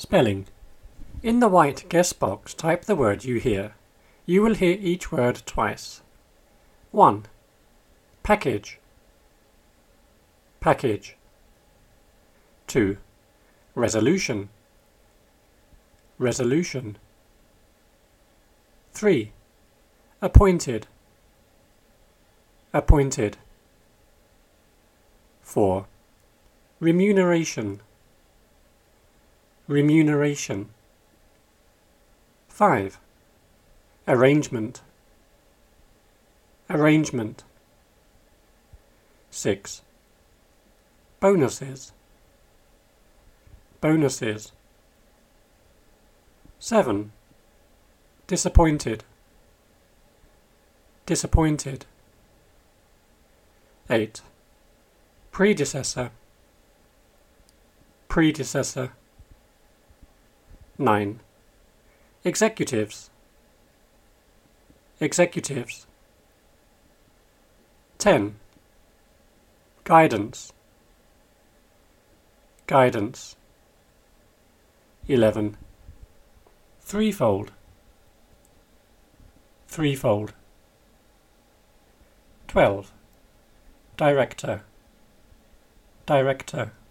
Spelling. In the white guess box, type the word you hear. You will hear each word twice. 1. Package. Package. 2. Resolution. Resolution. 3. Appointed. Appointed. 4. Remuneration. Remuneration. 5. Arrangement. Arrangement. 6. Bonuses. Bonuses. 7. Disappointed. Disappointed. 8. Predecessor. Predecessor. 9. Executives. Executives. 10. Guidance. Guidance. 11. Threefold. Threefold. 12. Director. Director.